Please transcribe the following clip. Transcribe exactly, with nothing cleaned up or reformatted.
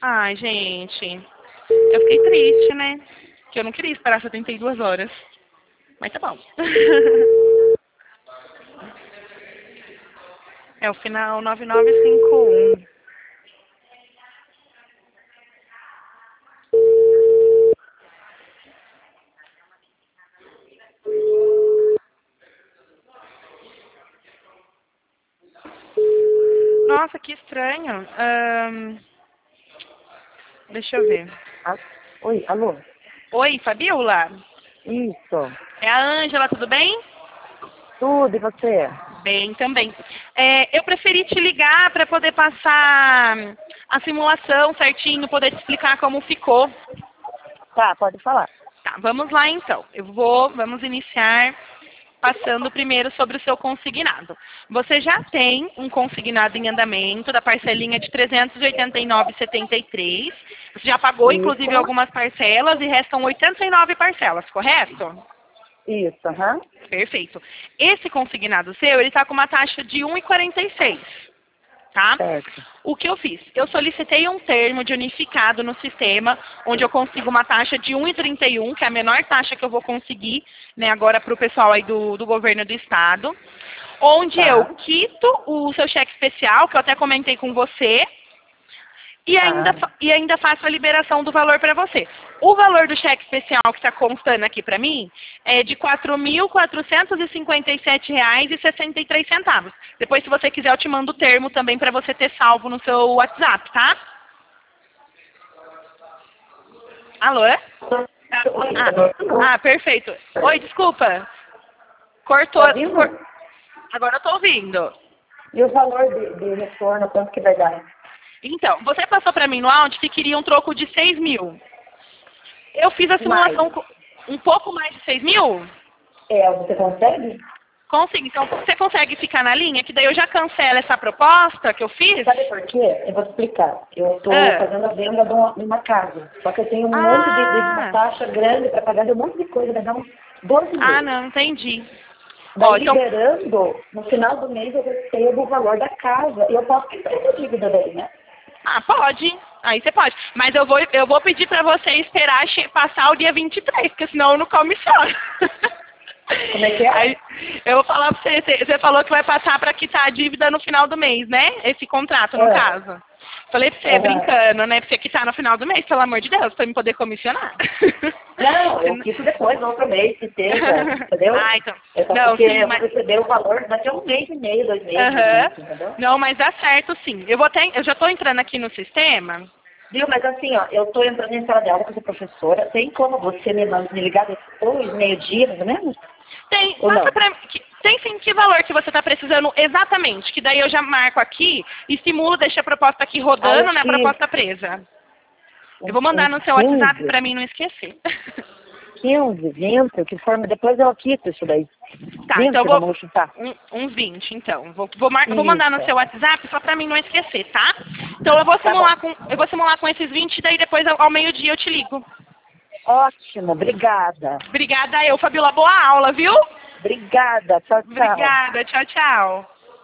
Ai, gente. Eu fiquei triste, né? Que eu não queria esperar setenta e duas horas. Mas tá bom. É o final nove nove cinco um. Nossa, que estranho. Ahn, deixa eu ver. Ah, oi, alô? Oi, Fabiola? Isso. É a Ângela, tudo bem? Tudo, e você? Bem, também. É, eu preferi te ligar para poder passar a simulação certinho, poder te explicar como ficou. Tá, pode falar. Tá, vamos lá então. Eu vou, vamos iniciar passando primeiro sobre o seu consignado. Você já tem um consignado em andamento da parcelinha de trezentos e oitenta e nove reais e setenta e três centavos. Você já pagou, inclusive, Isso. algumas parcelas e restam oitenta e nove parcelas, correto? Isso, aham. Perfeito. Esse consignado seu, ele está com uma taxa de um vírgula quarenta e seis, tá? Certo. O que eu fiz? Eu solicitei um termo de unificado no sistema, onde eu consigo uma taxa de um vírgula trinta e um, que é a menor taxa que eu vou conseguir, né, agora para o pessoal aí do, do governo do estado, onde eu Tá. quito o seu cheque especial, que eu até comentei com você, e ainda, Tá. fa- e ainda faço a liberação do valor para você. O valor do cheque especial que está constando aqui para mim é de quatro mil quatrocentos e cinquenta e sete reais e sessenta e três centavos. Depois, se você quiser, eu te mando o termo também para você ter salvo no seu WhatsApp, tá? Alô? Ah, ah, perfeito. Oi, desculpa. Cortou. Tá ouvindo? cor- Agora eu tô ouvindo. E o valor de, de retorno, quanto que vai dar? Então, você passou para mim no áudio que queria um troco de seis mil. Eu fiz a Mais. simulação com um pouco mais de seis mil? É, você consegue? Consigo. Então, você consegue ficar na linha? Que daí eu já cancelo essa proposta que eu fiz? Sabe por quê? Eu vou te explicar. Eu estou Ah. fazendo a venda de uma, de uma casa. Só que eu tenho um monte de, de uma Ah, taxa grande para pagar de um monte de coisa, vai dar uns doze ah, meses. não, entendi. Ó, Daí, então, liberando, no final do mês eu recebo o valor da casa. E eu posso quitar essa dívida daí, né? ah, pode. Aí você pode. Mas eu vou, eu vou pedir pra você esperar che- passar o dia vinte e três, porque senão eu não comissiono. Como é que é? Aí, eu vou falar pra você, você você falou que vai passar pra quitar a dívida no final do mês, né? Esse contrato, no É. caso. Falei pra você, Aham. brincando, né? Pra você quitar no final do mês, pelo amor de Deus, pra me poder comissionar. Não, eu Senão- quito depois, no outro mês, que seja, entendeu? Ah, então. É só Não, porque sim, eu vou mas... receber o valor daqui a um mês e meio, dois meses, Aham. isso, entendeu? Não, mas dá certo, sim. Eu vou até, eu já estou entrando aqui no sistema. Viu? Mas assim, ó, eu estou entrando em sala de aula com essa professora. Tem como você me, man- me ligar depois, meio-dia, mais ou menos? Tem, Ou passa não? pra, que- tem sim que valor que você está precisando exatamente, que daí eu já marco aqui e simulo, deixa a proposta aqui Ah, rodando, uns né, a quinze, proposta presa. Eu vou uns, mandar uns no seu WhatsApp quinze, para mim não esquecer. quinze, vinte, o que for, mas depois eu quito isso daí. Tá, então eu vinte, vou... vamos chutar. um- uns vinte, então. Vou, vou, mar, vou mandar no Isso. seu WhatsApp só para mim não esquecer, tá? Então eu vou Tá bom. simular com, eu vou simular com esses vinte, daí depois ao, ao meio-dia eu te ligo. Ótimo, obrigada. Obrigada eu, Fabiola. Boa aula, viu? Obrigada, tchau, tchau. Obrigada. Tchau, tchau.